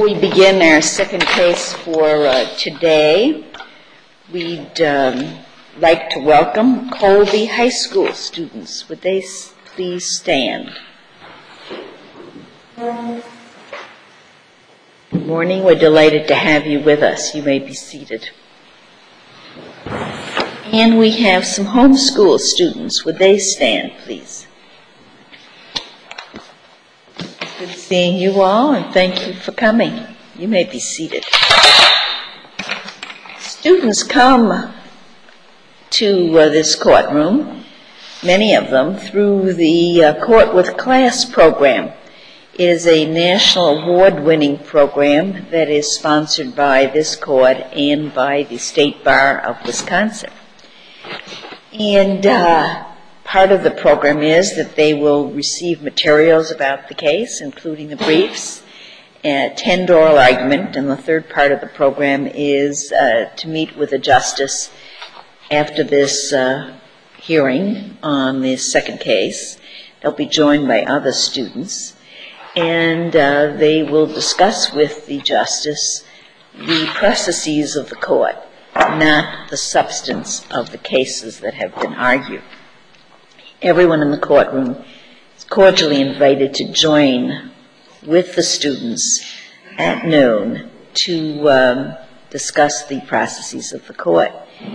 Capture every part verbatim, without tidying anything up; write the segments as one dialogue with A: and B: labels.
A: Before we begin our second case for uh, today, we'd um, like to welcome Colby High School students. Would they s- please stand? Good morning. We're delighted to have you with us. You may be seated. And we have some homeschool students. Would they stand, please? Good seeing you all, and thank you for coming. You may be seated. Students come to uh, this courtroom, many of them, through the uh, Court with Class program. It is a national award-winning program that is sponsored by this court and by the State Bar of Wisconsin. And uh, part of the program is that they will receive materials about the case, including the briefs, attend oral argument, and the third part of the program is uh, to meet with a justice after this uh, hearing on the second case. They'll be joined by other students, and uh, they will discuss with the justice the processes of the court, not the substance of the cases that have been argued. Everyone in the courtroom is cordially invited to join with the students at noon to um, discuss the processes of the court.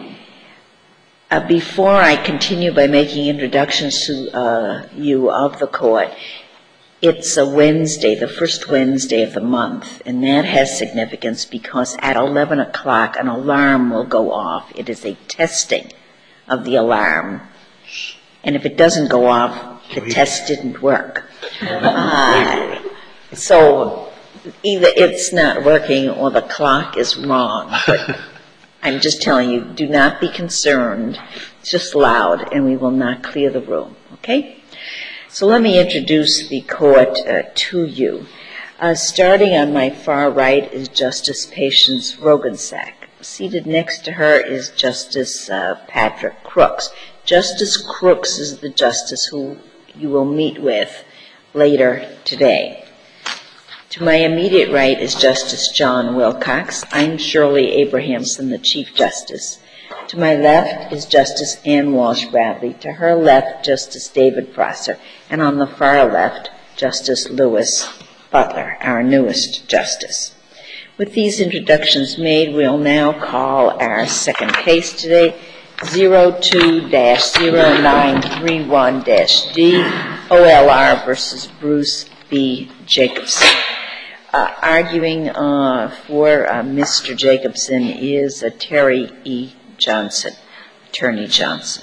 A: Uh, before I continue by making introductions to uh, you of the court, it's a Wednesday, the first Wednesday of the month, and that has significance because at eleven o'clock an alarm will go off. It is a testing of the alarm. And if it doesn't go off, the test didn't work. Uh, so either it's not working or the clock is wrong. But I'm just telling you, do not be concerned. It's just loud, and we will not clear the room, okay? So let me introduce the court uh, to you. Uh, starting on my far right is Justice Patience Rogensack. Seated next to her is Justice uh, Patrick Crooks. Justice Crooks is the justice who you will meet with later today. To my immediate right is Justice John Wilcox. I'm Shirley Abrahamson, the Chief Justice. To my left is Justice Ann Walsh Bradley. To her left, Justice David Prosser. And on the far left, Justice Lewis Butler, our newest justice. With these introductions made, we'll now call our second case today, zero two dash zero nine three one dash D, O L R versus Bruce B. Jacobson. Uh, arguing uh, for uh, Mister Jacobson is uh, Terry E. Johnson, Attorney Johnson.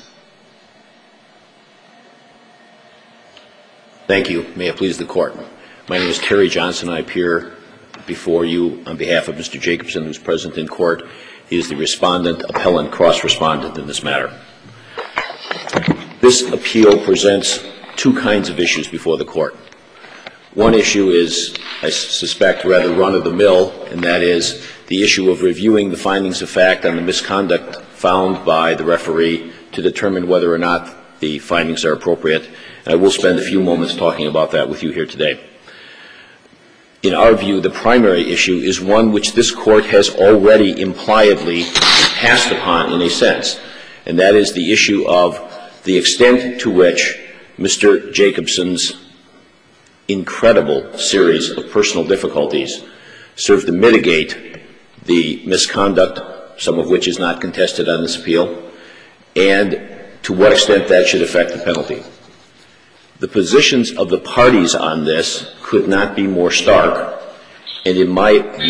B: Thank you. May it please the Court. My name is Terry Johnson. I appear before you on behalf of Mister Jacobson, who's present in court. He is the respondent, appellant, cross-respondent in this matter. This appeal presents two kinds of issues before the Court. One issue is, I suspect, rather run-of-the-mill, and that is the issue of reviewing the findings of fact on the misconduct found by the referee to determine whether or not the findings are appropriate. And I will spend a few moments talking about that with you here today. In our view, the primary issue is one which this Court has already impliedly passed upon in a sense, and that is the issue of the extent to which Mister Jacobson's incredible series of personal difficulties serve to mitigate the misconduct, some of which is not contested on this appeal, and to what extent that should affect the penalty. The positions of the parties on this could not be more stark, and in my view,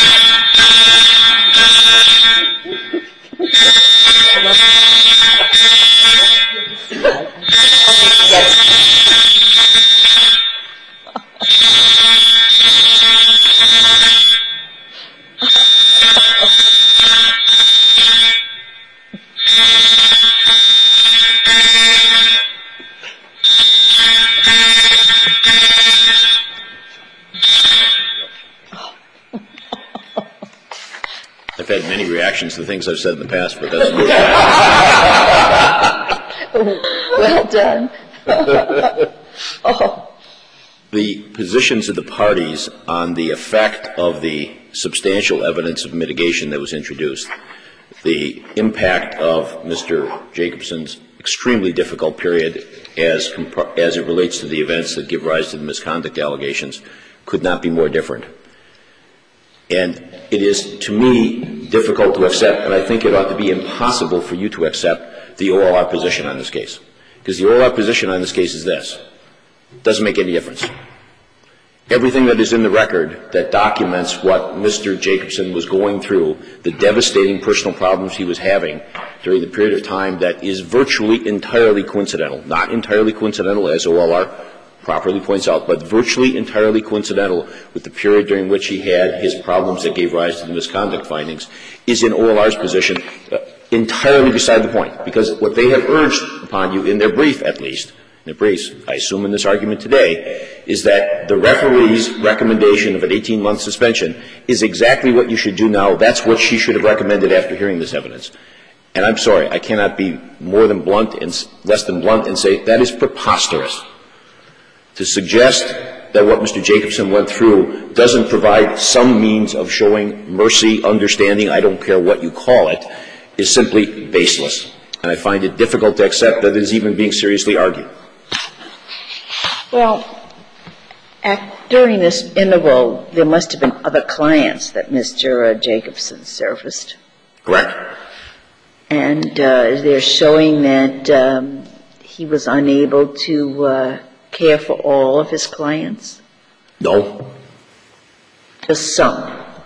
B: I've had many reactions to things I've said in the past, but that's good.
A: Well done. Oh.
B: The positions of the parties on the effect of the substantial evidence of mitigation that was introduced, the impact of Mister Jacobson's extremely difficult period as, as it relates to the events that give rise to the misconduct allegations, could not be more different. And it is, to me, difficult to accept, and I think it ought to be impossible for you to accept the O L R position on this case. Because the O L R position on this case is this. It doesn't make any difference. Everything that is in the record that documents what Mister Jacobson was going through, the devastating personal problems he was having during the period of time that is virtually entirely coincidental, not entirely coincidental as O L R properly points out, but virtually entirely coincidental with the period during which he had his problems that gave rise to the misconduct findings, is in O L R's position uh, entirely beside the point. Because what they have urged upon you, in their brief at least, in their briefs, I assume in this argument today, is that the referee's recommendation of an eighteen-month suspension is exactly what you should do now. That's what she should have recommended after hearing this evidence. And I'm sorry, I cannot be more than blunt and less than blunt and say that is preposterous. To suggest that what Mister Jacobson went through doesn't provide some means of showing mercy, understanding, I don't care what you call it, is simply baseless. And I find it difficult to accept that it is even being seriously argued.
A: Well, at, during this interval, there must have been other clients that Mister Jacobson serviced.
B: Correct.
A: And uh, they're showing that um, he was unable to uh, care for all of his clients?
B: No.
A: Just some?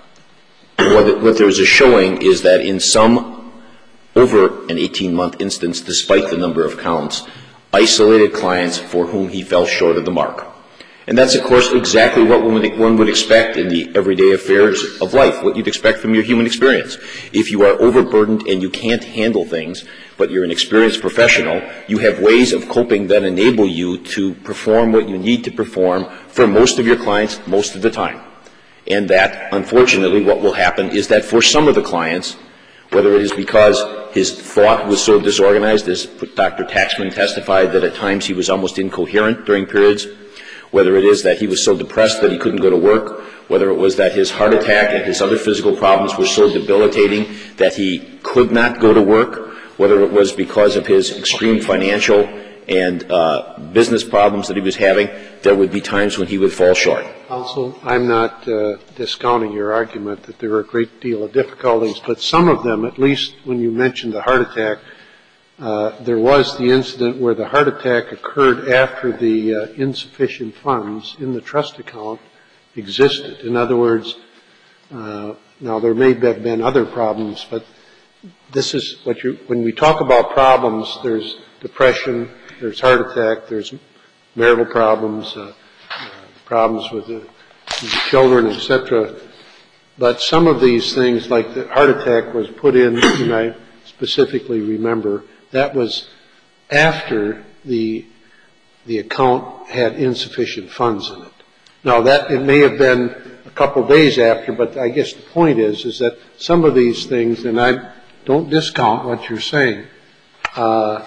B: What, what there is a showing is that in some, over an eighteen-month instance, despite the number of counts, isolated clients for whom he fell short of the mark. And that's, of course, exactly what one would expect in the everyday affairs of life, what you'd expect from your human experience. If you are overburdened and you can't handle things, but you're an experienced professional, you have ways of coping that enable you to perform what you need to perform for most of your clients most of the time. And that, unfortunately, what will happen is that for some of the clients, whether it is because his thought was so disorganized, as Doctor Taxman testified that at times he was almost incoherent during periods, whether it is that he was so depressed that he couldn't go to work, whether it was that his heart attack and his other physical problems were so debilitating that he could not go to work, whether it was because of his extreme financial and uh, business problems that he was having, there would be times when he would fall short.
C: Counsel, I'm not uh, discounting your argument that there were a great deal of difficulties, but some of them, at least when you mentioned the heart attack, Uh, there was the incident where the heart attack occurred after the uh, insufficient funds in the trust account existed. In other words, uh, now there may have been other problems, but this is what you, when we talk about problems, there's depression, there's heart attack, there's marital problems, uh, uh, problems with the, the children, et cetera. But some of these things, like the heart attack was put in, and I specifically remember, that was after the the account had insufficient funds in it. Now that it may have been a couple days after, but I guess the point is is that some of these things, and I don't discount what you're saying, uh,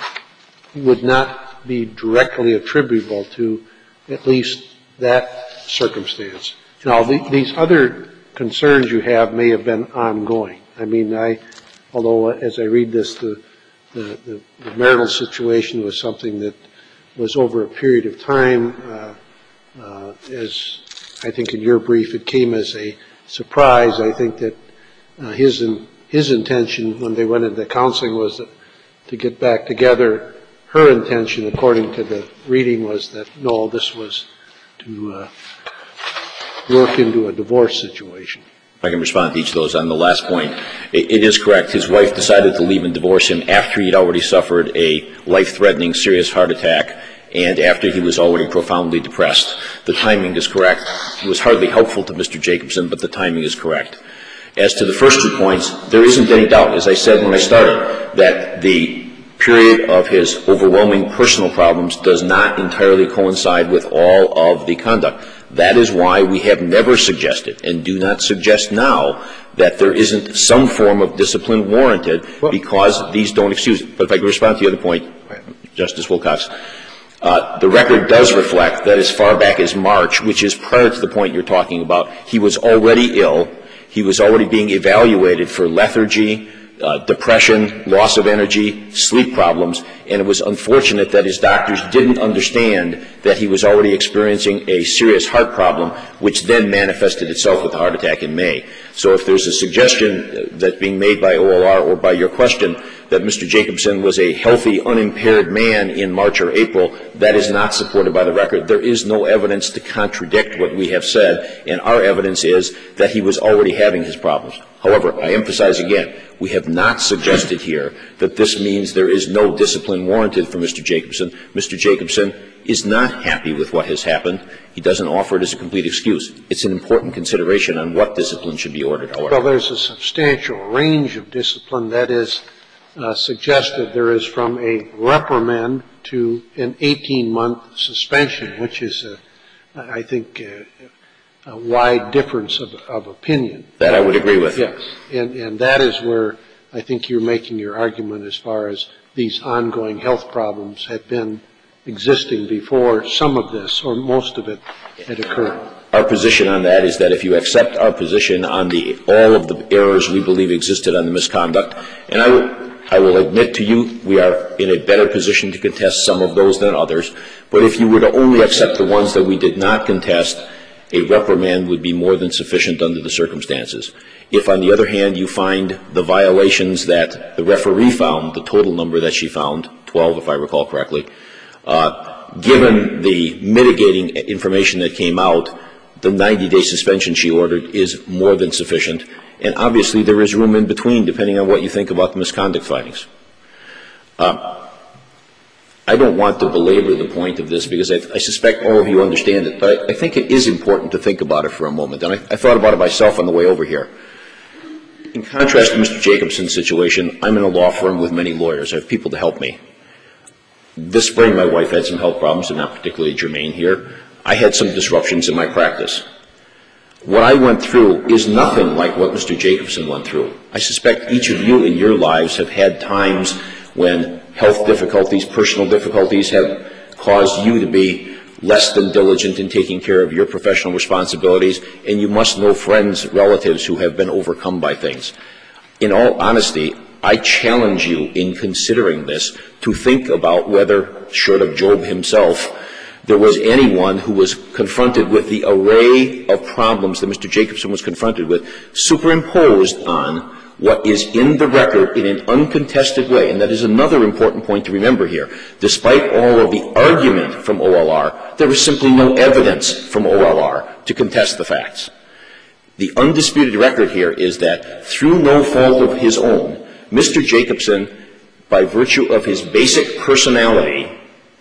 C: would not be directly attributable to at least that circumstance. Now the, these other concerns you have may have been ongoing. I mean, I, although as I read this, the The, the, the marital situation was something that was over a period of time. Uh, uh, as I think in your brief, it came as a surprise. I think that uh, his in, his intention when they went into counseling was that, to get back together. Her intention, according to the reading, was that no, this was to uh, work into a divorce situation.
B: If I can respond to each of those. On the last point, it, it is correct. His wife decided to leave and divorce him after he'd already suffered a life-threatening serious heart attack and after he was already profoundly depressed. The timing is correct. It was hardly helpful to Mister Jacobson, but the timing is correct. As to the first two points, there isn't any doubt, as I said when I started, that the period of his overwhelming personal problems does not entirely coincide with all of the conduct. That is why we have never suggested and do not suggest now that there isn't some form of discipline warranted because these don't excuse it. But if I could respond to the other point, Justice Wilcox, Uh, the record does reflect that as far back as March, which is prior to the point you're talking about, he was already ill. He was already being evaluated for lethargy, uh, depression, loss of energy, sleep problems, and it was unfortunate that his doctors didn't understand that he was already experiencing a serious heart problem, which then manifested itself with a heart attack in May. So if there's a suggestion that's being made by O L R or by your question that Mister Jacobson was a healthy, unimpaired man in March or April, that is not supported by the record. There is no evidence to contradict what we have said, and our evidence is that he was already having his problems. However, I emphasize again, we have not suggested here that this means there is no discipline warranted for Mister Jacobson. Mister Jacobson is not happy with what has happened. He doesn't offer it as a complete excuse. It's an important consideration on what discipline should be ordered, however.
C: Well, there's a substantial range of discipline that is uh, suggested. There is from a reprimand to an eighteen-month suspension, which is, a, I think, a, a wide difference of, of opinion.
B: That I would agree with.
C: Yes, and, and that is where I think you're making your argument as far as these ongoing health problems had been existing before some of this or most of it had occurred.
B: Our position on that is that if you accept our position on the all of the errors we believe existed on the misconduct, and I will, I will admit to you we are in a better position to contest some of those than others, but if you were to only accept the ones that we did not contest, a reprimand would be more than sufficient under the circumstances. If, on the other hand, you find the violations that the referee found, the total number that she found, twelve if I recall correctly, uh, given the mitigating information that came out, the ninety-day suspension she ordered is more than sufficient. And obviously there is room in between depending on what you think about the misconduct findings. Uh, I don't want to belabor the point of this because I, I suspect all of you understand it, but I, I think it is important to think about it for a moment. And I, I thought about it myself on the way over here. In contrast to Mister Jacobson's situation, I'm in a law firm with many lawyers. I have people to help me. This spring, my wife had some health problems, and not particularly germane here. I had some disruptions in my practice. What I went through is nothing like what Mister Jacobson went through. I suspect each of you in your lives have had times when health difficulties, personal difficulties have caused you to be less than diligent in taking care of your professional responsibilities, and you must know friends, relatives who have been overcome by things. In all honesty, I challenge you in considering this to think about whether, short of Job himself, there was anyone who was confronted with the array of problems that Mister Jacobson was confronted with, superimposed on what is in the record in an uncontested way. And that is another important point to remember here. Despite all of the argument from O L R, there is simply no evidence from O L R to contest the facts. The undisputed record here is that through no fault of his own, Mister Jacobson, by virtue of his basic personality,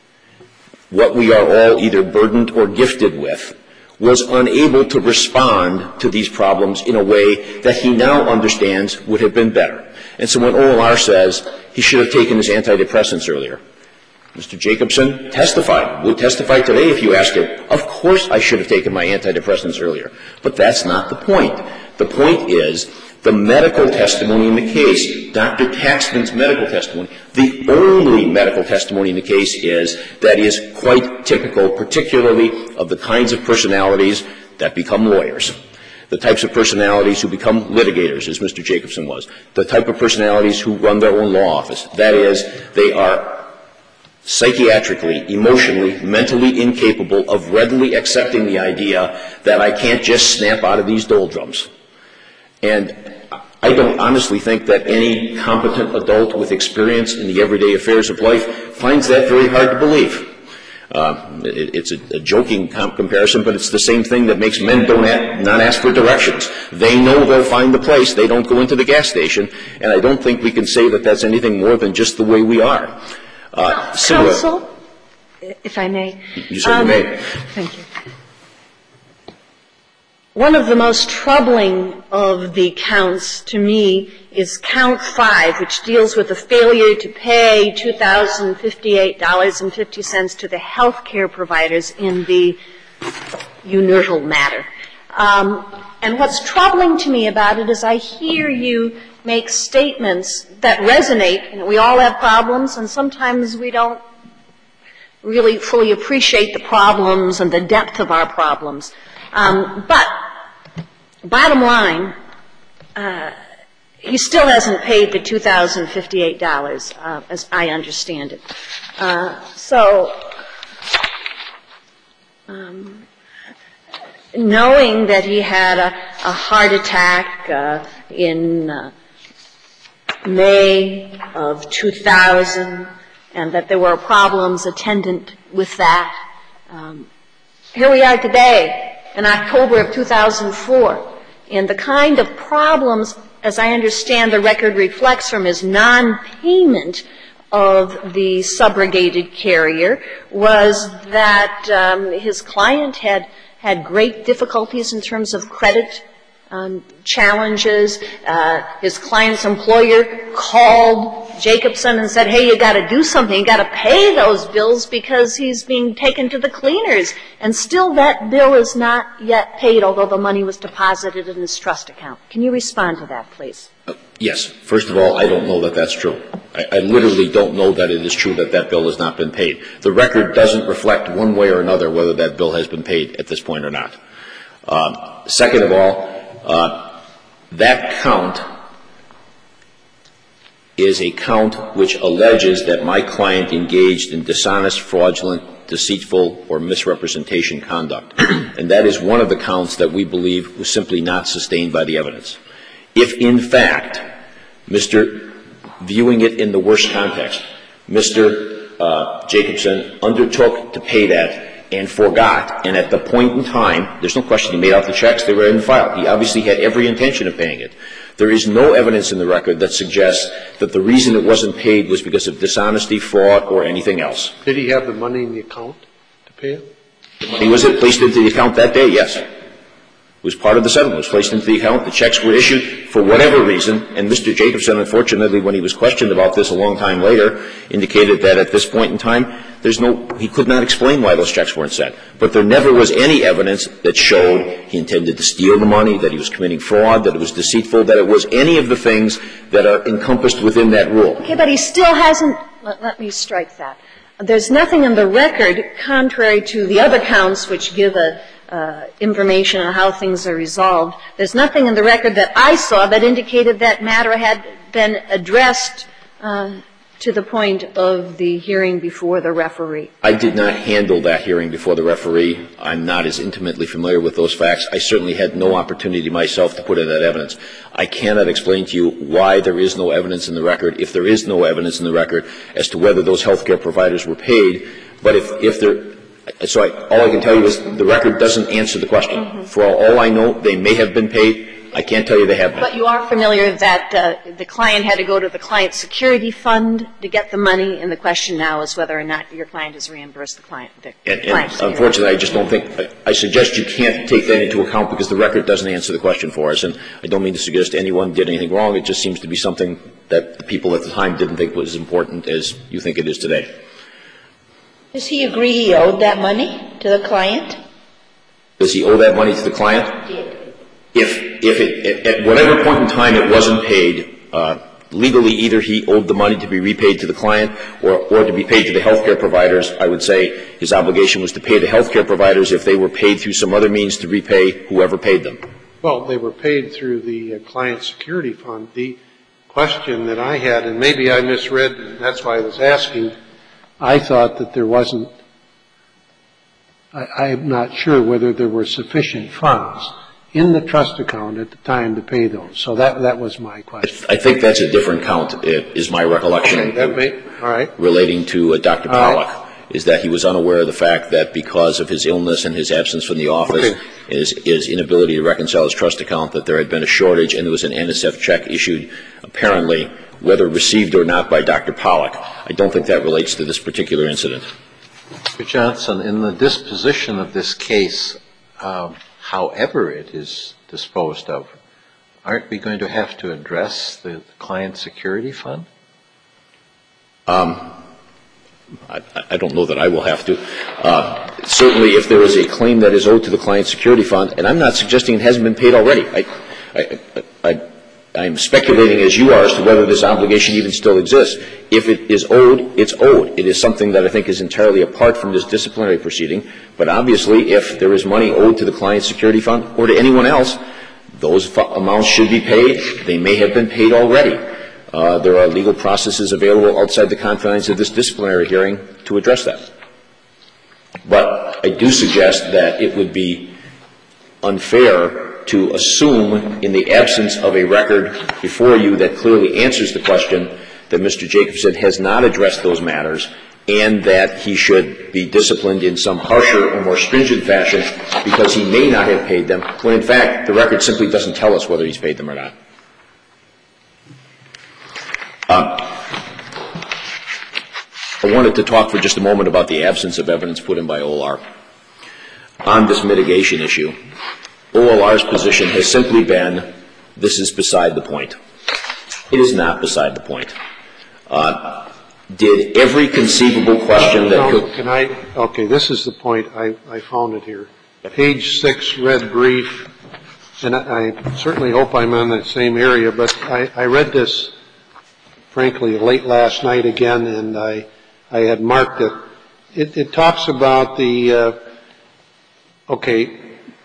B: what we are all either burdened or gifted with, was unable to respond to these problems in a way that he now understands would have been better. And so when O L R says he should have taken his antidepressants earlier, Mister Jacobson testified, would testify today if you asked him, of course I should have taken my antidepressants earlier. But that's not the point. The point is the medical testimony in the case, Doctor Taxman's medical testimony, the only medical testimony in the case is that is quite typical, particularly of the kinds of personalities that become lawyers, the types of personalities who become litigators, as Mister Jacobson was, the type of personalities who run their own law office. That is, they are psychiatrically, emotionally, mentally incapable of readily accepting the idea that I can't just snap out of these doldrums. And I don't honestly think that any competent adult with experience in the everyday affairs of life finds that very hard to believe. Uh, it, it's a, a joking comp- comparison, but it's the same thing that makes men don't a- not ask for directions. They know they'll find the place. They don't go into the gas station. And I don't think we can say that that's anything more than just the way we are. Uh,
D: Counsel, if I may.
B: You certainly um, may.
D: Thank you. One of the most troubling of the counts to me is count five, which deals with the failure to pay two thousand fifty-eight dollars and fifty cents to the health care providers in the Unertal matter. Um, and what's troubling to me about it is I hear you make statements that resonate. You know, we all have problems, and sometimes we don't really fully appreciate the problems and the depth of our problems. Um, but bottom line, uh, he still hasn't paid the two thousand fifty-eight dollars, uh, as I understand it. Uh, so, um, knowing that he had a, a heart attack uh, in uh, May of two thousand, and that there were problems attendant with that, um, here we are today in October of two thousand four, and the kind of problems, as I understand the record reflects from his non-payment of the subrogated carrier, was that um, his client had had great difficulties in terms of credit um, challenges. Uh, his client's employer called Jacobson and said, hey, you got to do something. You got to pay those bills because he's being taken to the cleaners. And still that bill is not yet paid, although the money was deposited in his trust account. Can you respond to that, please?
B: Uh, yes. First of all, I don't know that that's true. I, I literally don't know that it is true that that bill has not been paid. The record doesn't reflect one way or another whether that bill has been paid at this point or not. Um, second of all, uh, that count is a count which alleges that my client engaged in dishonest, fraudulent, deceitful, or misrepresentation conduct. And that is one of the counts that we believe was simply not sustained by the evidence. If, in fact, Mister viewing it in the worst context, Mister Uh, Jacobson undertook to pay that and forgot, and at the point in time, there's no question he made out the checks, they were in the file. He obviously had every intention of paying it. There is no evidence in the record that suggests that the reason it wasn't paid was because of dishonesty, fraud, or anything else.
C: Did he have the money in the account to pay it?
B: The money was placed into the account that day? Yes. It was part of the settlement. It was placed into the account. The checks were issued for whatever reason, and Mister Jacobson, unfortunately, when he was questioned about this a long time later, indicated that at this point in time, there's no – he could not explain why those checks weren't sent. But there never was any evidence that showed he intended to steal the money, that he was committing fraud, that it was deceitful, that it was any of the things that are encompassed within that rule.
D: Okay, but he still hasn't – let me strike that. There's nothing in the record, contrary to the other counts which give a – Uh, information on how things are resolved. There's nothing in the record that I saw that indicated that matter had been addressed uh, to the point of the hearing before the referee.
B: I did not handle that hearing before the referee. I'm not as intimately familiar with those facts. I certainly had no opportunity myself to put in that evidence. I cannot explain to you why there is no evidence in the record, if there is no evidence in the record, as to whether those health care providers were paid. But if, if there So I, all I can tell you is the record doesn't answer the question. Mm-hmm. For all, all I know, they may have been paid. I can't tell you they have been.
D: But you are familiar that uh, the client had to go to the client security fund to get the money, and the question now is whether or not your client has reimbursed the client. The
B: and,
D: client
B: and unfortunately, I just don't think I, – I suggest you can't take that into account because the record doesn't answer the question for us. And I don't mean to suggest anyone did anything wrong. It just seems to be something that the people at the time didn't think was as important as you think it is today.
A: Does he agree he owed that money to the client?
B: Does he owe that money to the client?
A: He did.
B: If, if it, at whatever point in time it wasn't paid, uh, legally either he owed the money to be repaid to the client or, or to be paid to the health care providers. I would say his obligation was to pay the health care providers if they were paid through some other means to repay whoever paid them.
C: Well, they were paid through the uh, client security fund. The question that I had, and maybe I misread, and that's why I was asking, I thought that there wasn't – I'm not sure whether there were sufficient funds in the trust account at the time to pay those. So that that was my question.
B: I think that's a different count, is my recollection.
C: Okay, that may, all right.
B: Relating to uh, Doctor
C: All
B: Pollack,
C: right.
B: is that he was unaware of the fact that because of his illness and his absence from the office,
C: okay.
B: his, his inability to reconcile his trust account, that there had been a shortage and there was an N S F check issued apparently – whether received or not by Doctor Pollack. I don't think that relates to this particular incident.
E: Mister Johnson, in the disposition of this case, uh, however it is disposed of, aren't we going to have to address the client security fund?
B: Um, I, I don't know that I will have to. Uh, certainly, if there is a claim that is owed to the client security fund, and I'm not suggesting it hasn't been paid already. I, I, I I'm speculating as you are as to whether this obligation even still exists. If it is owed, it's owed. It is something that I think is entirely apart from this disciplinary proceeding. But obviously, if there is money owed to the client security fund or to anyone else, those amounts should be paid. They may have been paid already. Uh, there are legal processes available outside the confines of this disciplinary hearing to address that. But I do suggest that it would be unfair to assume, in the absence of a record before you that clearly answers the question, that Mister Jacobson has not addressed those matters and that he should be disciplined in some harsher or more stringent fashion because he may not have paid them, when in fact the record simply doesn't tell us whether he's paid them or not. Um, I wanted to talk for just a moment about the absence of evidence put in by O L R on this mitigation issue. O L R's position has simply been, this is beside the point. It is not beside the point. Uh, did every conceivable question that
C: no,
B: could...
C: Can I, okay, this is the point. I, I found it here. Page six, red brief, and I, I certainly hope I'm in that same area, but I, I read this, frankly, late last night again, and I, I had marked it. It, it talks about the, uh, okay,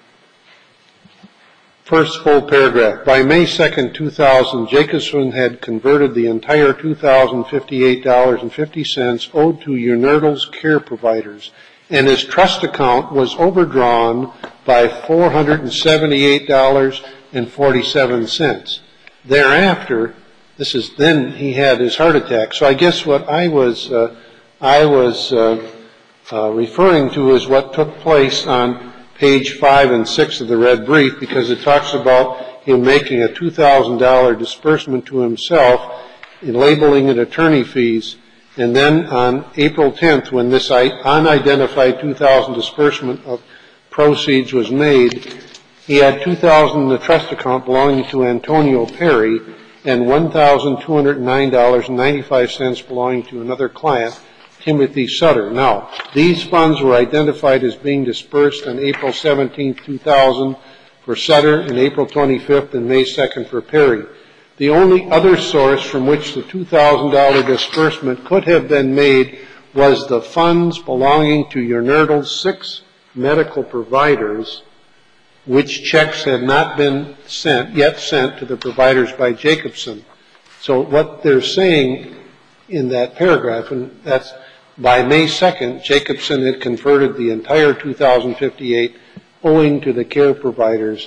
C: first full paragraph. By May second, two thousand, Jacobson had converted the entire two thousand fifty-eight dollars and fifty cents owed to Unerdal's care providers, and his trust account was overdrawn by four hundred seventy-eight dollars and forty-seven cents. Thereafter, this is then he had his heart attack. So I guess what I was uh, I was uh, uh, referring to is what took place on page five and six of the red brief, because it talks about him making a two thousand dollars disbursement to himself and labeling it attorney fees. And then on April tenth, when this unidentified two thousand dollars disbursement of proceeds was made, he had two thousand dollars in the trust account belonging to Antonio Perry and one thousand two hundred nine dollars and ninety-five cents belonging to another client, Timothy Sutter. Now, these funds were identified as being dispersed on April seventeenth, two thousand for Sutter, and April twenty-fifth and May second for Perry. The only other source from which the two thousand dollars disbursement could have been made was the funds belonging to Unerdal's six medical providers, which checks had not been sent, yet sent to the providers by Jacobson. So what they're saying in that paragraph, and that's by May second, Jacobson had converted the entire two thousand fifty-eight owing to the care providers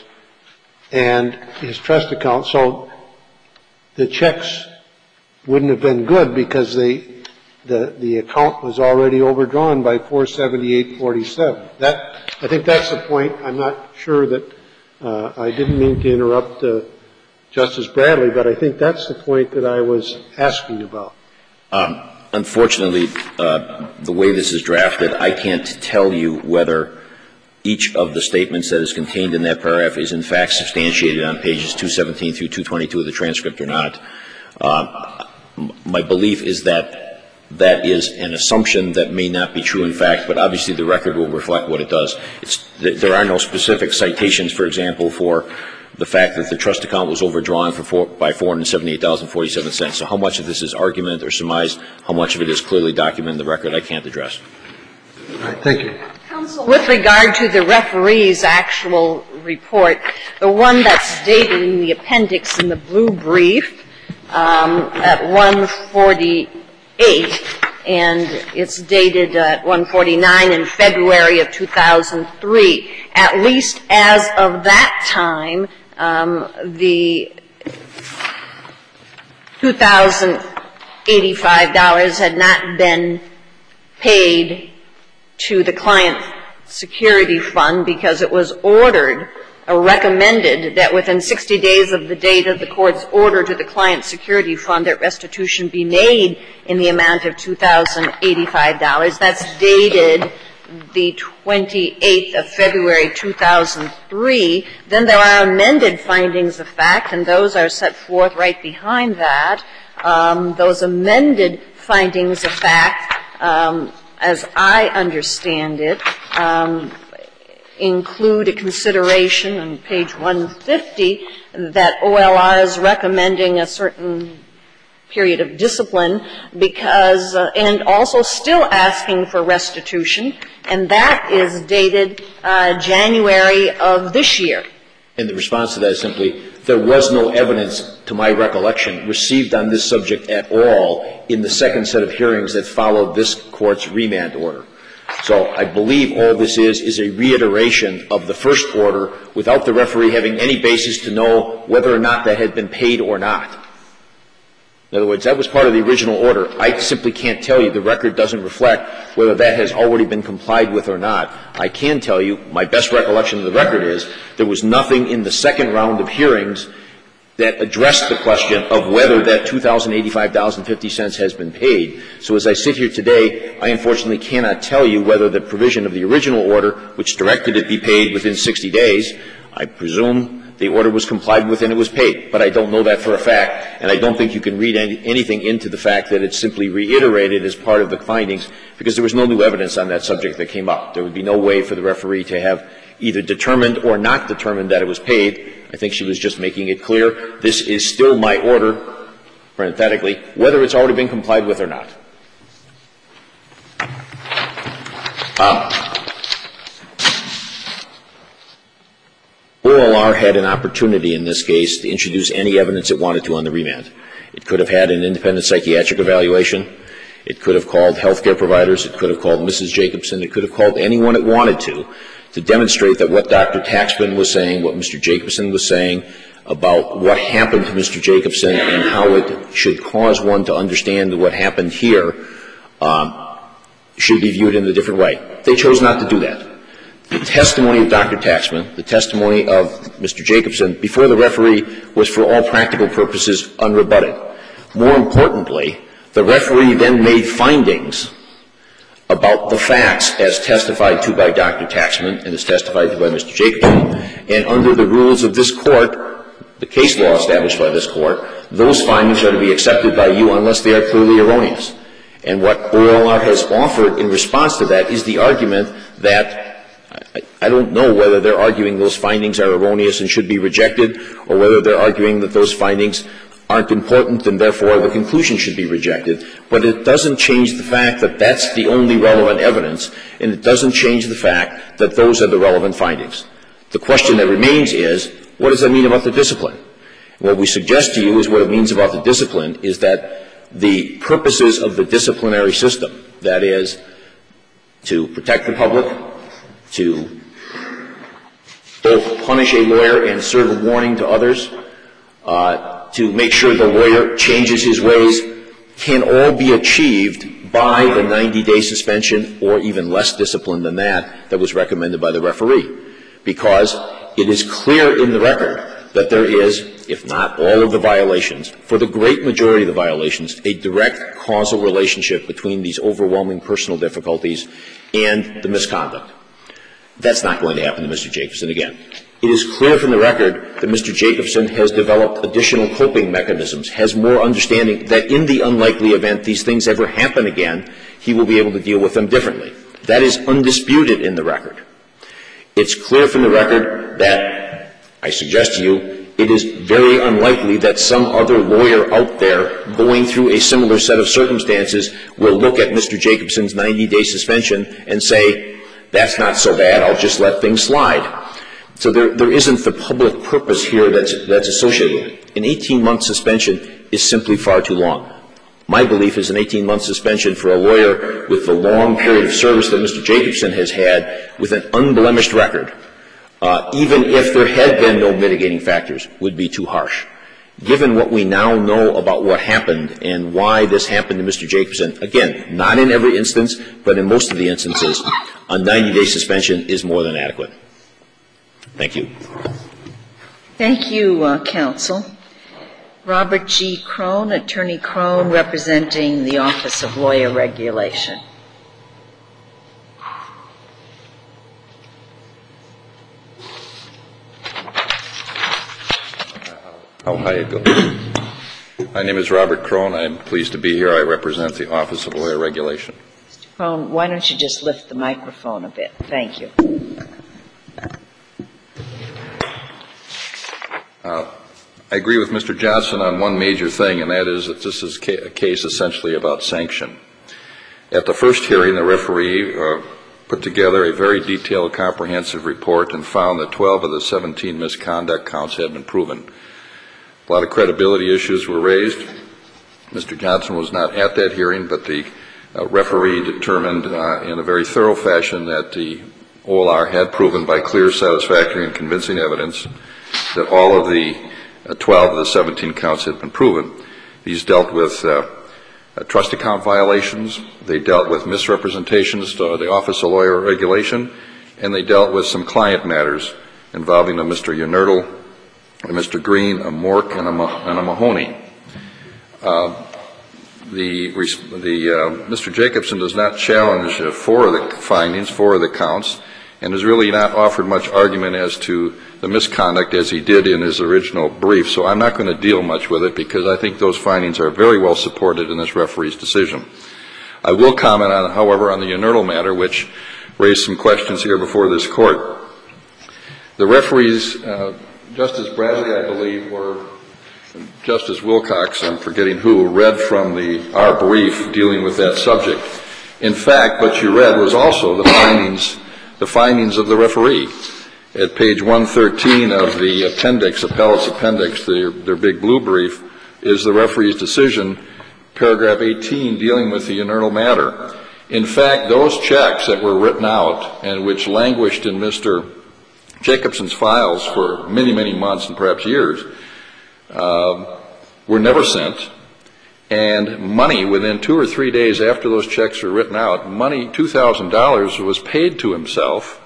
C: and his trust account. So the checks wouldn't have been good because they, the, the account was already overdrawn by four hundred seventy-eight dollars and forty-seven cents. That, I think that's the point. I'm not sure that, uh, I didn't mean to interrupt uh, Justice Bradley, but I think that's the point that I was asking about.
B: Um, unfortunately, uh, the way this is drafted, I can't tell you whether each of the statements that is contained in that paragraph is in fact substantiated on pages two seventeen through two twenty-two of the transcript or not. Uh, my belief is that that is an assumption that may not be true in fact, but obviously the record will reflect what it does. It's, there are no specific citations, for example, for the fact that the trust account was overdrawn for four, by four hundred seventy-eight dollars and forty-seven cents. So how much of this is argument or surmise, how much of it is clearly documented in the record, I can't address.
C: All right, thank you.
D: Counsel, with regard to the referee's actual report, the one that's dated in the appendix in the blue brief um, at one forty-eight, and it's dated at one forty-nine in February of two thousand three. At least as of that time, um, the two thousand eighty-five dollars had not been paid to the client security fund because it was ordered or recommended that within sixty days of the date of the court's order to the client security fund that restitution be made in the amount of two thousand eighty-five dollars. That's dated the twenty-eighth of February two thousand three. Then there are amended findings of fact, and those are set forth right behind that. Um, those amended findings of fact, um, as I understand it, um, include a consideration on page one fifty that O L R is recommending a certain period of discipline because, uh, and also still asking for restitution, and that is dated uh, January of this year.
B: And the response to that is simply, there was no evidence, to my recollection, received on this subject at all in the second set of hearings that followed this Court's remand order. So I believe all this is is a reiteration of the first order without the referee having any basis to know whether or not that had been paid or not. In other words, that was part of the original order. I simply can't tell you. The record doesn't reflect whether that has already been complied with or not. I can tell you, my best recollection of the record is there was nothing in the second round of hearings that addressed the question of whether that two thousand eighty-five dollars and fifty cents has been paid. So as I sit here today, I unfortunately cannot tell you whether the provision of the original order, which directed it be paid within sixty days, I presume the order was complied with and it was paid. But I don't know that for a fact, and I don't think you can read any, anything into the fact that it's simply reiterated as part of the findings, because there was no new evidence on that subject that came up. There would be no way for the referee to have either determined or not determined that it was paid. I think she was just making it clear, this is still my order, parenthetically, whether it's already been complied with or not. Um, O L R had an opportunity in this case to introduce any evidence it wanted to on the remand. It could have had an independent psychiatric evaluation. It could have called health care providers. It could have called Missus Jacobson. It could have called anyone it wanted to to demonstrate that what Doctor Taxman was saying, what Mister Jacobson was saying about what happened to Mister Jacobson and how it should cause one to understand what happened here um, should be viewed in a different way. They chose not to do that. The testimony of Doctor Taxman, the testimony of Mister Jacobson before the referee was for all practical purposes unrebutted. More importantly, the referee then made findings about the facts as testified to by Doctor Taxman and as testified to by Mister Jacobson. And under the rules of this Court, the case law established by this Court, those findings are to be accepted by you unless they are clearly erroneous. And what O L R has offered in response to that is the argument that I, I don't know whether they're arguing those findings are erroneous and should be rejected, or whether they're arguing that those findings aren't important and therefore the conclusion should be rejected. But it doesn't change the fact that that's the only relevant evidence, and it doesn't change the fact that those are the relevant findings. The question that remains is, what does that mean about the discipline? What we suggest to you is what it means about the discipline is that the purposes of the disciplinary system, that is, to protect the public, to both punish a lawyer and serve a warning to others, uh, to make sure the lawyer changes his ways, can all be achieved by the ninety-day suspension or even less discipline than that that was recommended by the referee. Because it is clear in the record that there is, if not all of the violations, for the great majority of the violations, a direct causal relationship between these overwhelming personal difficulties and the misconduct. That's not going to happen to Mister Jacobson again. It is clear from the record that Mister Jacobson has developed additional coping mechanisms, has more understanding that in the unlikely event these things ever happen again, he will be able to deal with them differently. That is undisputed in the record. It's clear from the record that, I suggest to you, it is very unlikely that some other lawyer out there going through a similar set of circumstances will look at Mister Jacobson's ninety-day suspension and say, that's not so bad, I'll just let things slide. So there, there isn't the public purpose here that's, that's associated with it. An eighteen-month suspension is simply far too long. My belief is an eighteen-month suspension for a lawyer with the long period of service that Mister Jacobson has had with an unblemished record, uh, even if there had been no mitigating factors, would be too harsh. Given what we now know about what happened and why this happened to Mister Jacobson, again, not in every instance, but in most of the instances, a ninety-day suspension is more than adequate. Thank you.
A: Thank you, uh, counsel. Robert G. Crone, Attorney Crone, representing the Office of Lawyer Regulation.
F: How high it goes. My name is Robert Crone. I'm pleased to be here. I represent the Office of Lawyer Regulation.
A: Mister Crone, why don't you just lift the microphone a bit? Thank you.
F: Uh, I agree with Mister Johnson on one major thing, and that is that this is a case essentially about sanction. At the first hearing, the referee uh, put together a very detailed, comprehensive report and found that twelve of the seventeen misconduct counts had been proven. A lot of credibility issues were raised. Mister Johnson was not at that hearing, but the uh, referee determined uh, in a very thorough fashion that the O L R had proven by clear, satisfactory, and convincing evidence that all of the uh, twelve of the seventeen counts had been proven. These dealt with uh, uh, trust account violations, they dealt with misrepresentations to the Office of Lawyer Regulation, and they dealt with some client matters involving a Mister Unertle, a Mister Green, a Mork, and a, and a Mahoney. Uh, the the uh, Mister Jacobson does not challenge uh, four of the findings, four of the counts, and has really not offered much argument as to the misconduct as he did in his original brief. So I'm not going to deal much with it because I think those findings are very well supported in this referee's decision. I will comment on, however, on the Unertle matter, which raised some questions here before this court. The referees, uh, Justice Bradley, I believe, or Justice Wilcox, I'm forgetting who, read from the our brief dealing with that subject. In fact, what you read was also the findings, the findings of the referee. At page one thirteen of the appendix, appellate's appendix, their, their big blue brief, is the referee's decision, paragraph eighteen, dealing with the Unertle matter. In fact, those checks that were written out and which languished in Mister Jacobson's files for many, many months and perhaps years uh, were never sent. And money, within two or three days after those checks were written out, money, two thousand dollars, was paid to himself.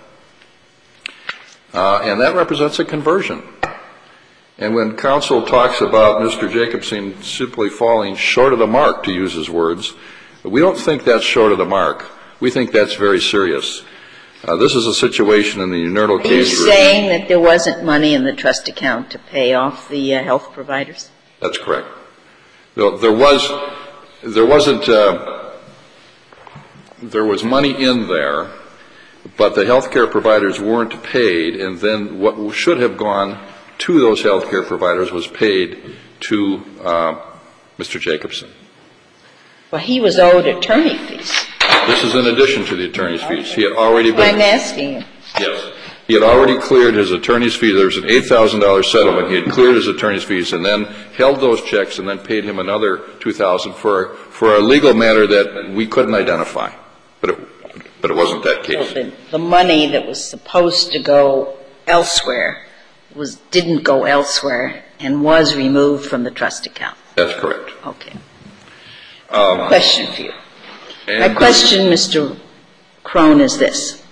F: Uh, and that represents a conversion. And when counsel talks about Mister Jacobson simply falling short of the mark, to use his words, we don't think that's short of the mark. We think that's very serious. Uh, this is a situation in the Unertle case.
A: Are you saying that there wasn't money in the trust account to pay off the uh, health providers?
F: That's correct. There, there was, there wasn't, uh, there was money in there, but the health care providers weren't paid, and then what should have gone to those health care providers was paid to uh, Mister Jacobson.
A: Well, he was owed attorney fees.
F: This is in addition to the attorney's fees. He had already been...
A: I'm asking you.
F: Yes. He had already cleared his attorney's fees. There was an eight thousand dollars settlement. He had cleared his attorney's fees and then held those checks and then paid him another two thousand dollars for, for a legal matter that we couldn't identify. But it, but it wasn't that case.
A: So the, the money that was supposed to go elsewhere was didn't go elsewhere and was removed from the trust account.
F: That's correct.
A: Okay.
F: Um,
A: question for you. My question, Mister Crone, is this.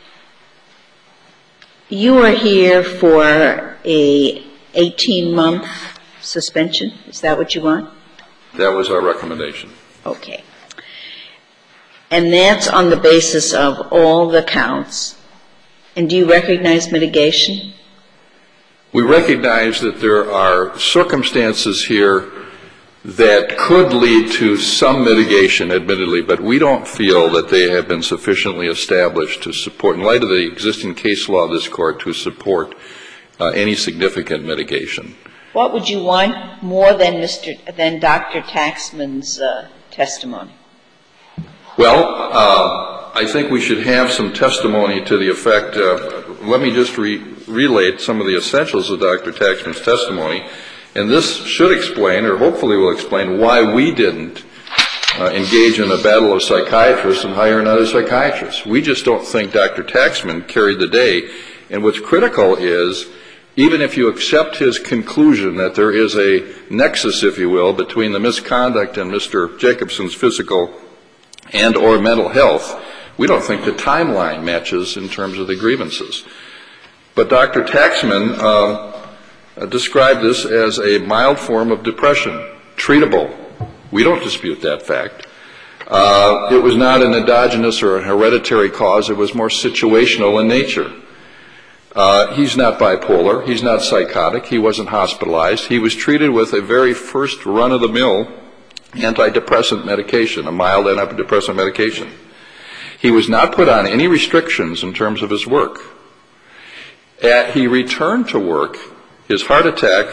A: You are here for a eighteen-month suspension. Is that what you want?
F: That was our recommendation.
A: Okay. And that's on the basis of all the counts. And do you recognize mitigation?
F: We recognize that there are circumstances here that could lead to some mitigation, admittedly, but we don't feel that they have been sufficiently established to support, in light of the existing case law of this Court, to support uh, any significant mitigation.
A: What would you want more than Mister than Doctor Taxman's uh, testimony?
F: Well, uh, I think we should have some testimony to the effect. Uh, let me just re- relate some of the essentials of Doctor Taxman's testimony. And this should explain, or hopefully will explain, why we didn't uh, engage in a battle of psychiatrists and hire another psychiatrist. We just don't think Doctor Taxman carried the day. And what's critical is, even if you accept his conclusion that there is a nexus, if you will, between the misconduct and Mister Jacobson's physical and or mental health, we don't think the timeline matches in terms of the grievances. But Doctor Taxman uh, Uh, described this as a mild form of depression, treatable. We don't dispute that fact. Uh, it was not an endogenous or a hereditary cause. It was more situational in nature. Uh, he's not bipolar. He's not psychotic. He wasn't hospitalized. He was treated with a very first run-of-the-mill antidepressant medication, a mild antidepressant medication. He was not put on any restrictions in terms of his work. At, he returned to work. His heart attack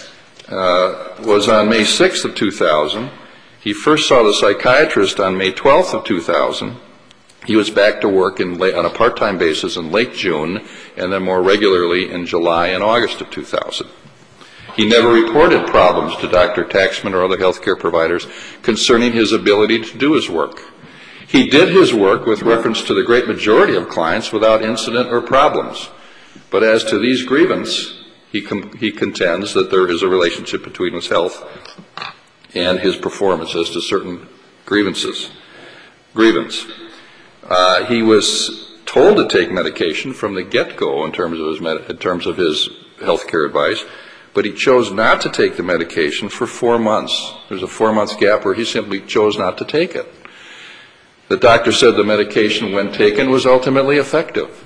F: uh, was on May sixth of two thousand. He first saw the psychiatrist on May twelfth of two thousand. He was back to work in late, on a part-time basis in late June, and then more regularly in July and August of two thousand. He never reported problems to Doctor Taxman or other health care providers concerning his ability to do his work. He did his work with reference to the great majority of clients without incident or problems. But as to these grievances, he, com- he contends that there is a relationship between his health and his performance as to certain grievances. Grievance. Uh, he was told to take medication from the get-go in terms of his med- in terms of his health care advice, but he chose not to take the medication for four months. There's a four-month gap where he simply chose not to take it. The doctor said the medication, when taken, was ultimately effective.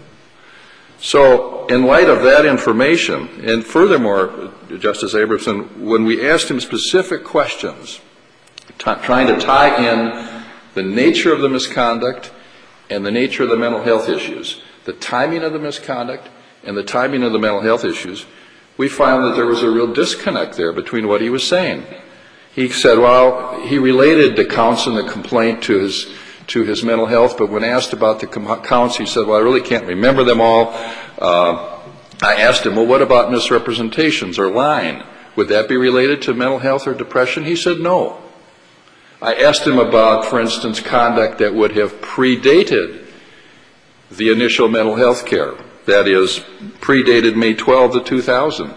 F: So, in light of that information, and furthermore, Justice Abramson, when we asked him specific questions, t- trying to tie in the nature of the misconduct and the nature of the mental health issues, the timing of the misconduct and the timing of the mental health issues, we found that there was a real disconnect there between what he was saying. He said, well, he related the counts in the complaint to his to his mental health, but when asked about the com- counts, he said, well, I really can't remember them all. Uh, I asked him, well, what about misrepresentations or lying? Would that be related to mental health or depression? He said no. I asked him about, for instance, conduct that would have predated the initial mental health care, that is, predated May twelfth of two thousand.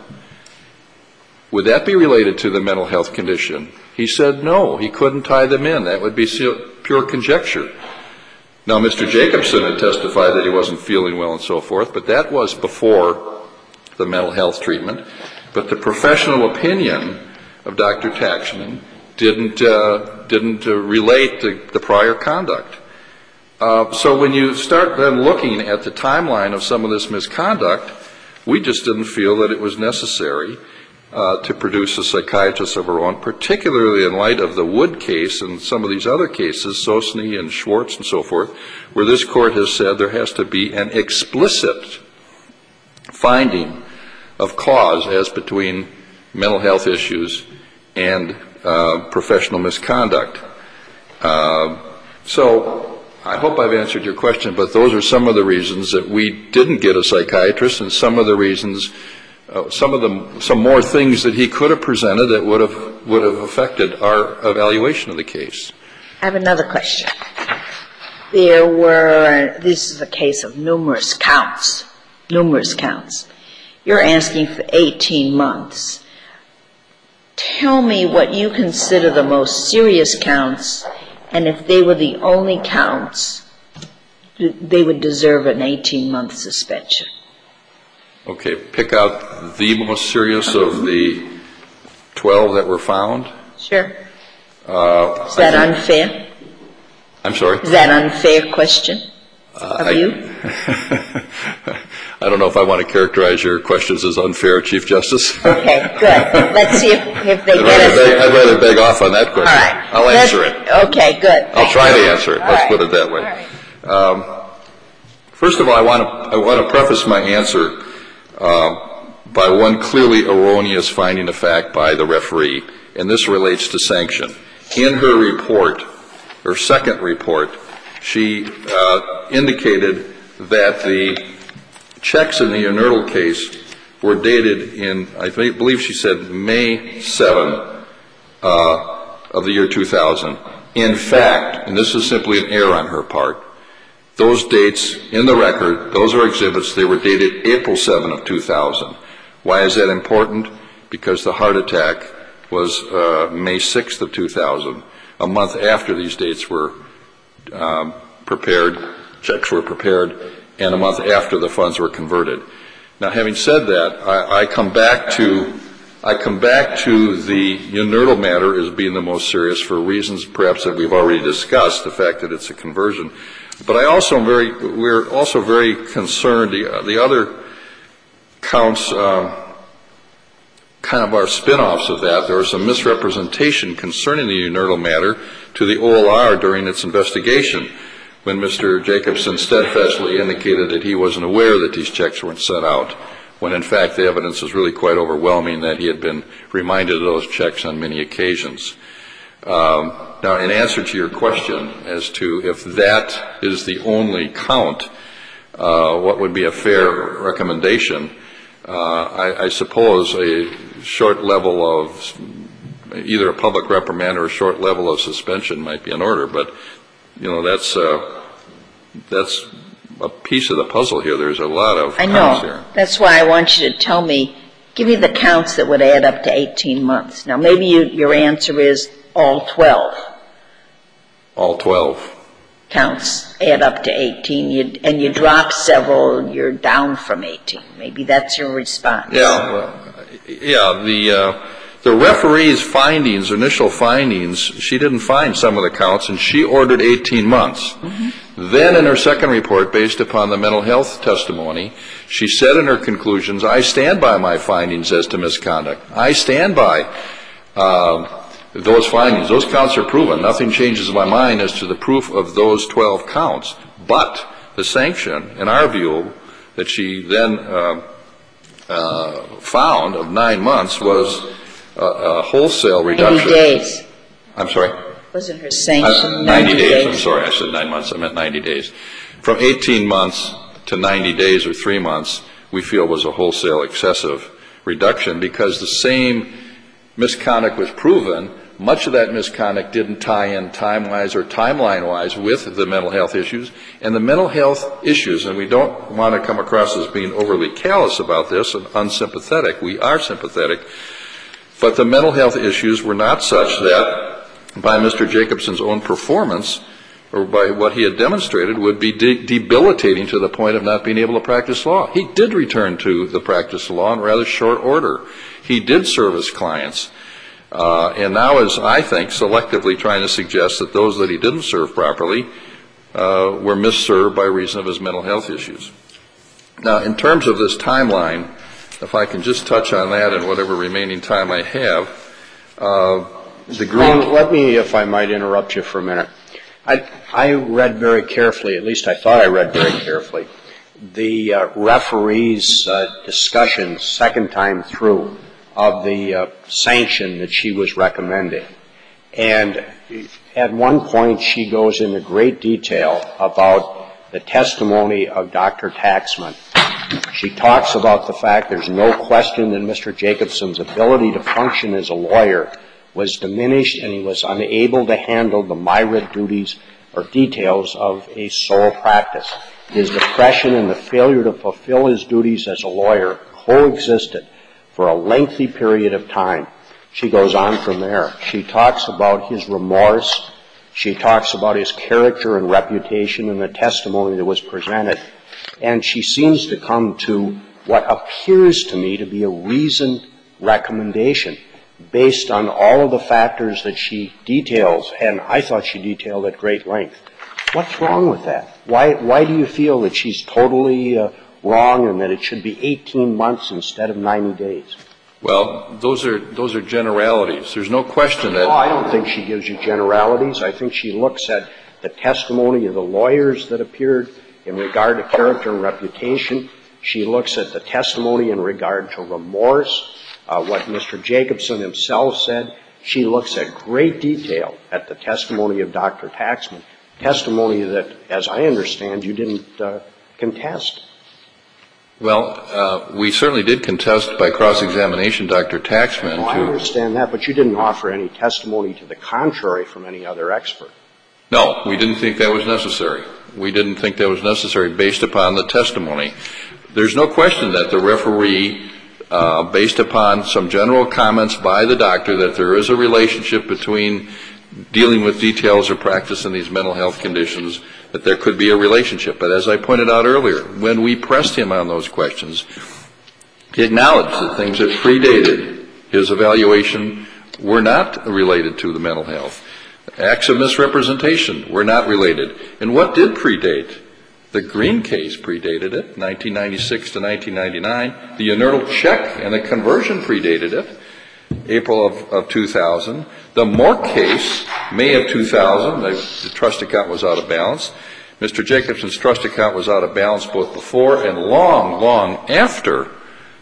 F: Would that be related to the mental health condition? He said no, he couldn't tie them in. That would be pure conjecture. Now, Mister Jacobson had testified that he wasn't feeling well and so forth, but that was before the mental health treatment. But the professional opinion of Doctor Taxman didn't uh, didn't uh, relate to the prior conduct. Uh, so when you start then looking at the timeline of some of this misconduct, we just didn't feel that it was necessary uh, to produce a psychiatrist of our own, particularly in light of the Wood case and some of these other cases, Sosny and Schwartz and so forth, where this court has said there has to be an explicit finding of cause as between mental health issues and uh, professional misconduct. Uh, so I hope I've answered your question, but those are some of the reasons that we didn't get a psychiatrist, and some of the reasons, uh, some of them, some more things that he could have presented that would have would have affected our evaluation of the case.
A: I have another question. There were, this is a case of numerous counts, numerous counts. You're asking for eighteen months. Tell me what you consider the most serious counts, and if they were the only counts, they would deserve an eighteen-month suspension.
F: Okay, pick out the most serious of the twelve that were found.
A: Sure.
F: Uh,
A: is that unfair?
F: I'm sorry?
A: Is that an unfair question
F: uh,
A: of
F: I,
A: you?
F: I don't know if I want to characterize your questions as unfair, Chief Justice.
A: Okay, good. Let's see if, if they
F: I'd
A: get us.
F: Beg, I'd rather beg off on that question.
A: All right.
F: I'll
A: Let's,
F: answer it.
A: Okay, good.
F: I'll try to answer it.
A: All
F: Let's
A: right.
F: put it that way.
A: Right.
F: Um, first of all, I want to I want to preface my answer uh, by one clearly erroneous finding of fact by the referee, and this relates to sanction. In her report, her second report, she uh, indicated that the checks in the Unertl case were dated in, I believe she said, May seventh uh, of the year two thousand. In fact, and this is simply an error on her part, those dates in the record, those are exhibits, they were dated April seventh of two thousand. Why is that important? Because the heart attack was uh, May sixth of two thousand, a month after these dates were um, prepared, checks were prepared, and a month after the funds were converted. Now, having said that, I, I come back to I come back to the Unertl matter as being the most serious for reasons perhaps that we've already discussed, the fact that it's a conversion. But I also am very we're also very concerned. The, the other counts um, kind of are spin-offs of that. There was some misrepresentation concerning the Unertl matter to the O L R during its investigation, when Mister Jacobson steadfastly indicated that he wasn't aware that these checks weren't sent out. when in fact the evidence is really quite overwhelming that he had been reminded of those checks on many occasions. Um, now, in answer to your question as to if that is the only count, uh, what would be a fair recommendation, uh, I, I suppose a short level of either a public reprimand or a short level of suspension might be in order. But, you know, that's uh, that's a piece of the puzzle here. There's a lot of
A: I
F: counts
A: know.
F: here.
A: That's why I want you to tell me, give me the counts that would add up to eighteen months. Now, maybe you, your answer is all twelve.
F: All twelve.
A: Counts add up to eighteen, you, and you drop several, you're down from eighteen. Maybe that's your response.
F: Yeah, well, yeah. The uh, the referee's findings, initial findings, she didn't find some of the counts, and she ordered eighteen months. Mm-hmm. Then, in her second report, based upon the mental health testimony, she said in her conclusions, "I stand by my findings as to misconduct. I stand by." Uh, Those findings, those counts are proven. Nothing changes my mind as to the proof of those twelve counts. But the sanction, in our view, that she then uh, uh, found of nine months was a, a wholesale reduction.
A: ninety days.
F: I'm sorry?
A: Wasn't her sanction
F: uh,
A: ninety,
F: ninety days.
A: days?
F: I'm sorry, I said nine months. I meant ninety days. From eighteen months to ninety days or three months, we feel was a wholesale excessive reduction because the same misconduct was proven. Much of that misconduct didn't tie in time-wise or timeline-wise with the mental health issues. And the mental health issues, and we don't want to come across as being overly callous about this and unsympathetic. We are sympathetic. But the mental health issues were not such that, by Mister Jacobson's own performance or by what he had demonstrated, would be de- debilitating to the point of not being able to practice law. He did return to the practice of law in rather short order. He did service clients. Uh, and now is, I think, selectively trying to suggest that those that he didn't serve properly uh, were misserved by reason of his mental health issues. Now, in terms of this timeline, if I can just touch on that in whatever remaining time I have, uh, the Green...
G: Well, let me, if I might interrupt you for a minute. I, I read very carefully, at least I thought I read very carefully, the uh, referee's uh, discussion second time through of the uh, sanction that she was recommending. And at one point, she goes into great detail about the testimony of Doctor Taxman. She talks about the fact there's no question that Mister Jacobson's ability to function as a lawyer was diminished and he was unable to handle the myriad duties or details of a sole practice. His depression and the failure to fulfill his duties as a lawyer coexisted for a lengthy period of time. She goes on from there. She talks about his remorse. She talks about his character and reputation in the testimony that was presented. And she seems to come to what appears to me to be a reasoned recommendation based on all of the factors that she details, and I thought she detailed at great length. What's wrong with that? Why, why do you feel that she's totally uh, wrong and that it should be eighteen months instead of ninety days?
F: Well, those are those are generalities. There's no question that...
G: Oh, I don't think she gives you generalities. I think she looks at the testimony of the lawyers that appeared in regard to character and reputation. She looks at the testimony in regard to remorse, uh, what Mister Jacobson himself said. She looks at great detail at the testimony of Doctor Taxman, testimony that, as I understand, you didn't uh, contest.
F: Well, uh, we certainly did contest by cross-examination Doctor Taxman.
G: Well, I
F: to,
G: understand that, but you didn't offer any testimony to the contrary from any other expert.
F: No, we didn't think that was necessary. We didn't think that was necessary based upon the testimony. There's no question that the referee, uh, based upon some general comments by the doctor that there is a relationship between dealing with details of practice in these mental health conditions, that there could be a relationship. But as I pointed out earlier, when we pressed him on those questions, he acknowledged that things that predated his evaluation were not related to the mental health. Acts of misrepresentation were not related. And what did predate? The Green case predated it, nineteen ninety-six to nineteen ninety-nine. The Unertal check and the conversion predated it, April of, of two thousand. The Mork case, May of two thousand, the, the trust account was out of balance. Mister Jacobson's trust account was out of balance both before and long, long after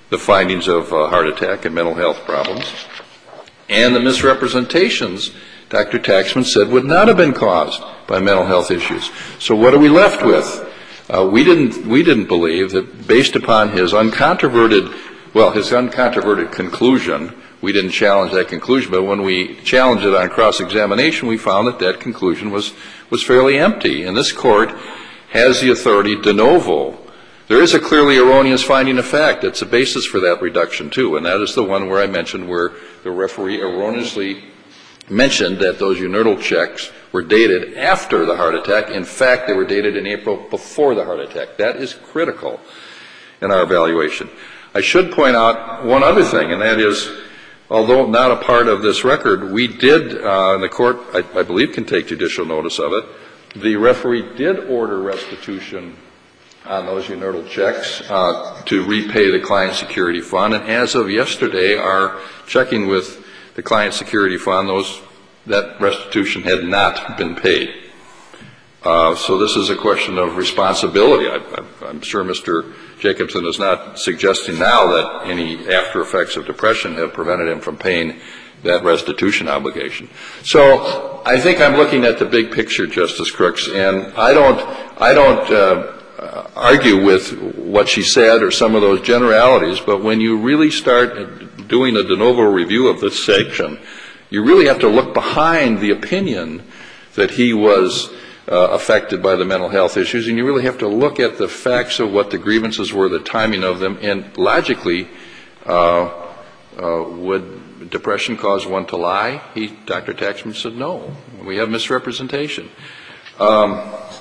F: the findings of uh, heart attack and mental health problems, and the misrepresentations Doctor Taxman said would not have been caused by mental health issues. So what are we left with? Uh, we didn't we didn't believe that based upon his uncontroverted, well, his uncontroverted conclusion, we didn't challenge that conclusion, but when we challenged it on cross-examination, we found that that conclusion was, was fairly empty. And this Court has the authority de novo. There is a clearly erroneous finding of fact. That's the basis for that reduction, too, and that is the one where I mentioned where the referee erroneously mentioned that those Unertal checks were dated after the heart attack. In fact, they were dated in April before the heart attack. That is critical in our evaluation. I should point out one other thing, and that is, although not a part of this record, we did, uh, and the Court, I, I believe, can take judicial notice of it, the referee did order restitution on those Unertal checks uh, to repay the Client Security Fund, and as of yesterday, our checking with the Client Security Fund, those, that restitution had not been paid. Uh, so this is a question of responsibility. I, I, I'm sure Mister Jacobson is not suggesting now that any after effects of depression have prevented him from paying that restitution obligation. So I think I'm looking at the big picture, Justice Crooks, and I don't, I don't uh, argue with what she said or some of those generalities, but when you really start doing a de novo review of this section, you really have to look behind the opinion that he was uh, affected by the mental health issues, and you really have to look at the facts of what the grievances were, the timing of them, and logically, uh, uh, would depression cause one to lie? He, Doctor Taxman said no. We have misrepresentation. Um,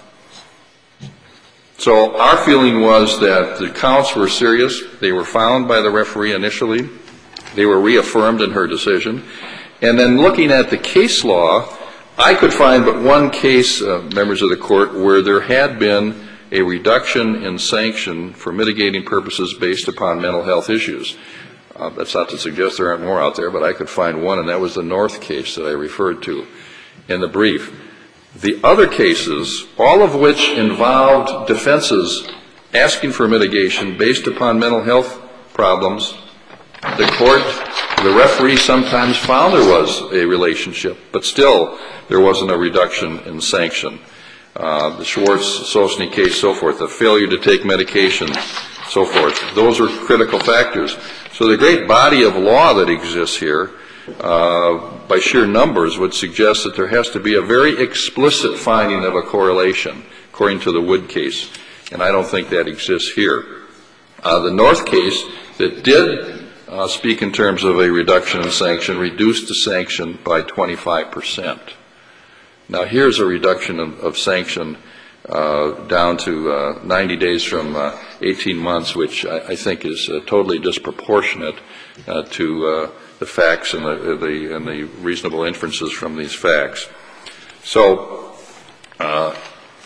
F: so our feeling was that the counts were serious. They were found by the referee initially. They were reaffirmed in her decision. And then looking at the case law, I could find but one case, uh, members of the Court, where there had been a reduction in sanction for mitigating purposes based upon mental health issues. Uh, that's not to suggest there aren't more out there, but I could find one, and that was the North case that I referred to in the brief. The other cases, all of which involved defenses asking for mitigation based upon mental health problems, the Court, the referee sometimes found there was a relationship, but still there wasn't a reduction in sanction. Uh, the Schwartz-Sosny case, so forth, the failure to take medication, so forth. Those are critical factors. So the great body of law that exists here, uh, by sheer numbers, would suggest that there has to be a very explicit finding of a correlation, according to the Wood case, and I don't think that exists here. Uh, the North case that did uh, speak in terms of a reduction in sanction reduced the sanction by twenty-five percent. Now here's a reduction of, of sanction uh, down to uh, ninety days from uh, eighteen months, which I, I think is uh, totally disproportionate uh, to uh, the facts and the, the, and the reasonable inferences from these facts. So uh,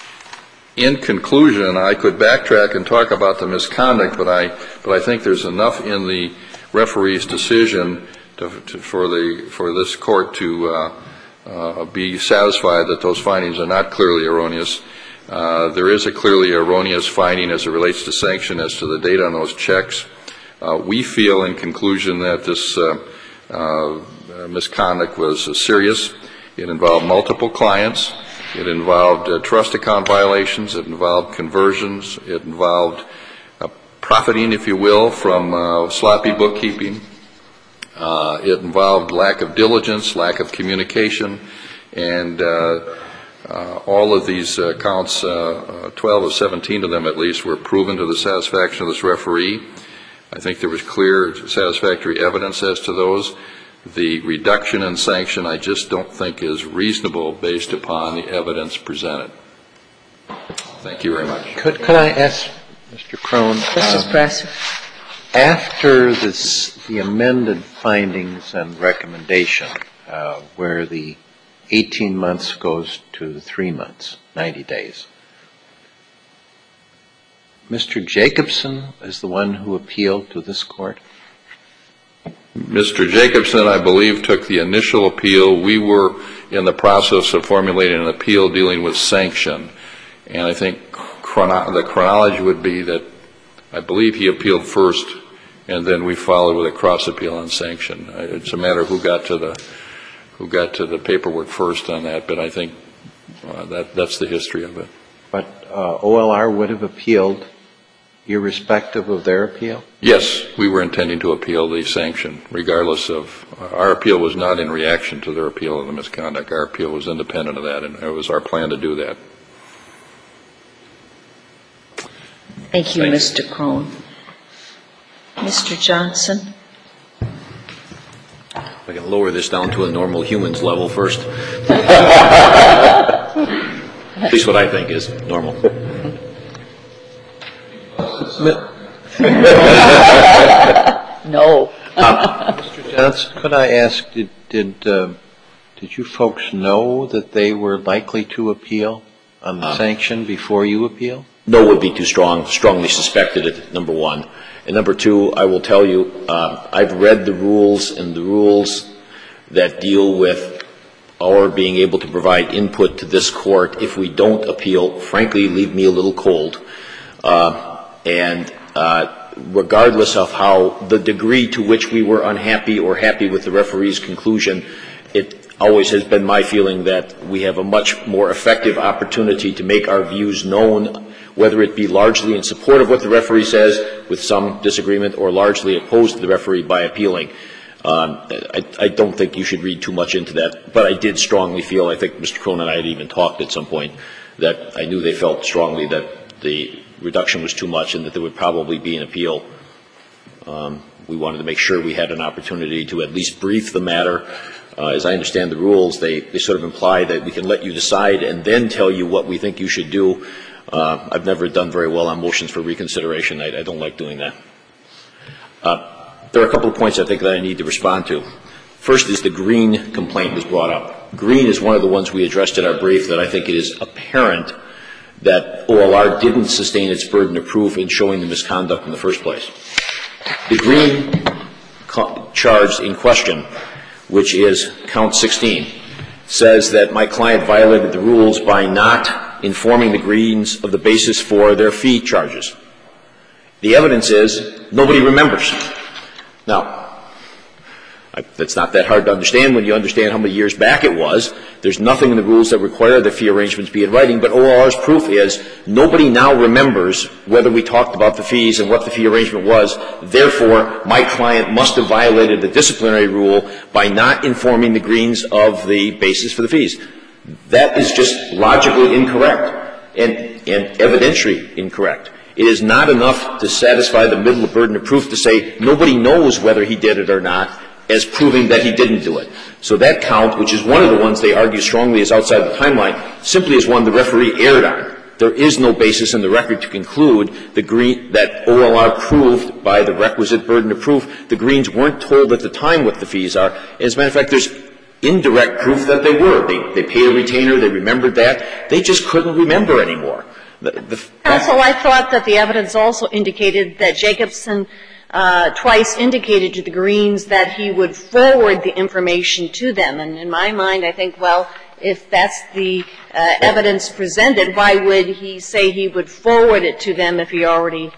F: in conclusion, I could backtrack and talk about the misconduct, but I, but I think there's enough in the referee's decision to, to, for, the, for this Court to uh, uh, be satisfied that those findings are not clearly erroneous. Uh, there is a clearly erroneous finding as it relates to sanction as to the date on those checks. Uh, we feel in conclusion that this uh, uh, misconduct was uh, serious. It involved multiple clients. It involved uh, trust account violations. It involved conversions. It involved uh, profiting, if you will, from uh, sloppy bookkeeping. Uh, it involved lack of diligence, lack of communication, and uh, Uh, all of these uh, counts, uh, uh, twelve of seventeen of them at least, were proven to the satisfaction of this referee. I think there was clear, satisfactory evidence as to those. The reduction in sanction I just don't think is reasonable based upon the evidence presented. Thank you very much.
E: Could, could I ask Mister Crone?
A: Justice um, Brasser.
E: After this, the amended findings and recommendation, uh, where the eighteen months goes to three months, ninety days. Mister Jacobson is the one who appealed to this Court?
F: Mister Jacobson, I believe, took the initial appeal. We were in the process of formulating an appeal dealing with sanction. And I think chrono- the chronology would be that I believe he appealed first, and then we followed with a cross appeal on sanction. It's a matter of who got to the who got to the paperwork first on that, but I think uh, that that's the history of it.
E: But uh, O L R would have appealed irrespective of their appeal?
F: Yes, we were intending to appeal the sanction, regardless of uh, our appeal was not in reaction to their appeal of the misconduct. Our appeal was independent of that, and it was our plan to do that.
A: Thank you,
F: Thank
A: Mister Crone. Mister Johnson?
B: I can lower this down to a normal human's level first. At least what I think is normal.
A: No.
E: Uh, Mister Johnson, could I ask, did did, uh, did you folks know that they were likely to appeal on the uh, sanction before you appeal?
B: No would be too strong. Strongly suspected it, number one. And number two, I will tell you, uh, I've read the rules, and the rules that deal with our being able to provide input to this court if we don't appeal, frankly, leave me a little cold. Uh, and uh, regardless of how the degree to which we were unhappy or happy with the referee's conclusion, it always has been my feeling that we have a much more effective opportunity to make our views known, whether it be largely in support of what the referee says with some disagreement or largely opposed to the referee by appealing. Um, I, I don't think you should read too much into that, but I did strongly feel, I think Mister Crone and I had even talked at some point, that I knew they felt strongly that the reduction was too much and that there would probably be an appeal. Um, we wanted to make sure we had an opportunity to at least brief the matter. Uh, as I understand the rules, they, they sort of imply that we can let you decide and then tell you what we think you should do. Uh, I've never done very well on motions for reconsideration. I, I don't like doing that. Uh, there are a couple of points I think that I need to respond to. First is the Green complaint was brought up. Green is one of the ones we addressed in our brief that I think it is apparent that O L R didn't sustain its burden of proof in showing the misconduct in the first place. The Green co- charge in question, which is count sixteen, says that my client violated the rules by not informing the Greens of the basis for their fee charges. The evidence is nobody remembers. Now, I, that's not that hard to understand when you understand how many years back it was. There's nothing in the rules that require the fee arrangements be in writing, but O L R's proof is nobody now remembers whether we talked about the fees and what the fee arrangement was. Therefore, my client must have violated the disciplinary rule by not informing the Greens of the basis for the fees. That is just logically incorrect and, and evidentiary incorrect. It is not enough to satisfy the middle burden of proof to say nobody knows whether he did it or not as proving that he didn't do it. So that count, which is one of the ones they argue strongly is outside the timeline, simply is one the referee erred on. There is no basis in the record to conclude the green, that O L R proved by the requisite burden of proof the Greens weren't told at the time what the fees are. As a matter of fact, there's indirect proof that they were. They, they paid a retainer. They remembered that. They just couldn't remember anymore. The, the,
D: Counsel, I thought that the evidence also indicated that Jacobson uh, twice indicated to the Greens that he would forward the information to them. And in my mind, I think, well, if that's the uh, evidence presented, why would he say he would forward it to them if he already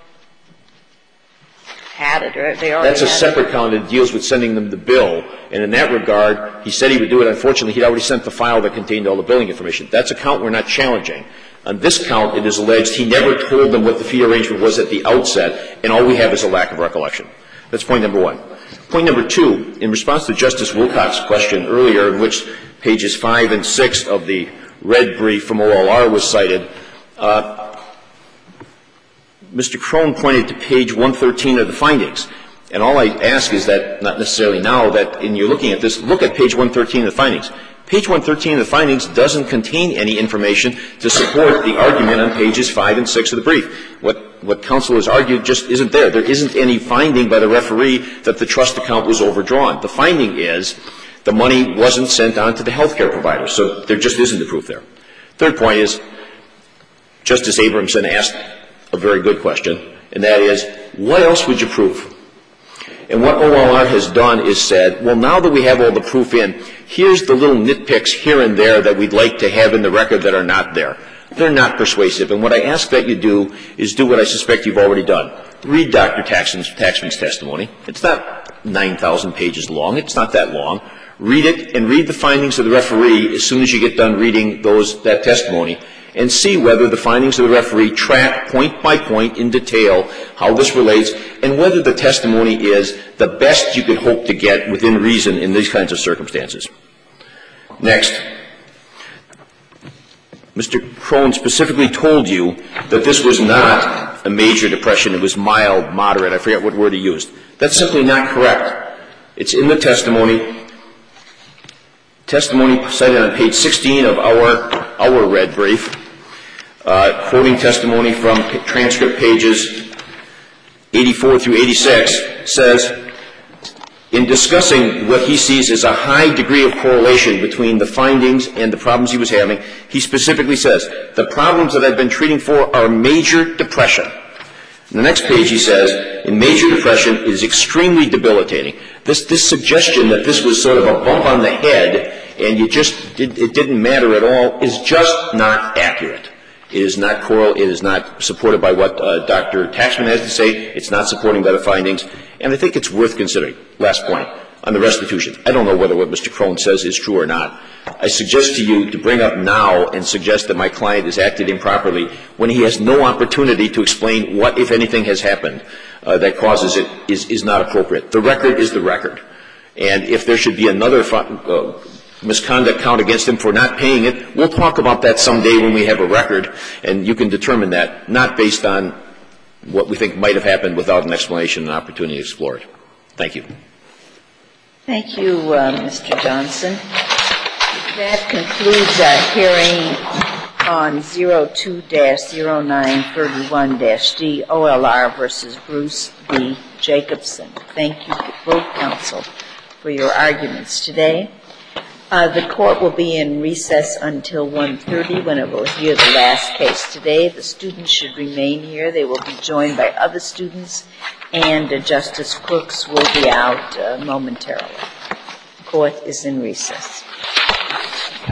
D: had it or they already
B: That's a
D: had
B: separate
D: it?
B: count that deals with sending them the bill. And in that regard, he said he would do it. Unfortunately, he'd already sent the file that contained all the billing information. That's a count we're not challenging. On this count, it is alleged he never told them what the fee arrangement was at the outset, and all we have is a lack of recollection. That's point number one. Point number two, in response to Justice Wilcox's question earlier, in which pages five and six of the red brief from O L R was cited, uh, Mister Crone pointed to page one thirteen of the findings. And all I ask is that, not necessarily now, that in you're looking at this, look at page one thirteen of the findings. Page one thirteen of the findings doesn't contain any information to support the argument on pages five and six of the brief. What, what counsel has argued just isn't there. There isn't any finding by the referee that the trust account was overdrawn. The finding is the money wasn't sent on to the health care provider. So there just isn't the proof there. Third point is Justice Abramson asked a very good question, and that is, what else would you prove? And what O L R has done is said, well, now that we have all the proof in, here's the little nitpicks here and there that we'd like to have in the record that are not there. they're not persuasive. And what I ask that you do is do what I suspect you've already done. Read Doctor Taxman's, Taxman's testimony. It's not nine thousand pages long. It's not that long. Read it and read the findings of the referee as soon as you get done reading those, that testimony, and see whether the findings of the referee track point by point in detail how this relates and whether the testimony is the best you could hope to get within reason in these kinds of circumstances. Next, Mister Crone specifically told you that this was not a major depression. It was mild, moderate. I forget what word he used. That's simply not correct. It's in the testimony. Testimony cited on page sixteen of our, our red brief, uh, quoting testimony from p- transcript pages eighty-four through eighty-six, says, in discussing what he sees as a high degree of correlation between the findings and the problems he was having, he specifically says, the problems that I've been treating for are major depression. In the next page he says, in major depression it is extremely debilitating. This, this suggestion that this was sort of a bump on the head and you just, it, it didn't matter at all is just not accurate. It is not correl, it is not supported by what uh, Doctor Taxman has to say. It's not supporting by the findings. And I think it's worth considering. Last point, on the restitution. I don't know whether what Mister Crone says is true or not. I suggest to you to bring up now and suggest that my client has acted improperly when he has no opportunity to explain what, if anything, has happened uh, that causes it is, is not appropriate. The record is the record. And if there should be another uh, misconduct count against him for not paying it, we'll talk about that someday when we have a record, and you can determine that, not based on what we think might have happened without an explanation and opportunity to explore it. Thank you.
A: Thank you, uh, Mister Johnson. That concludes our hearing on zero two dash zero nine three one dash D O L R versus Bruce B. Jacobson. Thank you to both counsel for your arguments today. Uh, the court will be in recess until one thirty when it will hear the last case today. The students should remain here. They will be joined by other students, and uh, Justice Crooks will be out uh, momentarily. The court is in recess.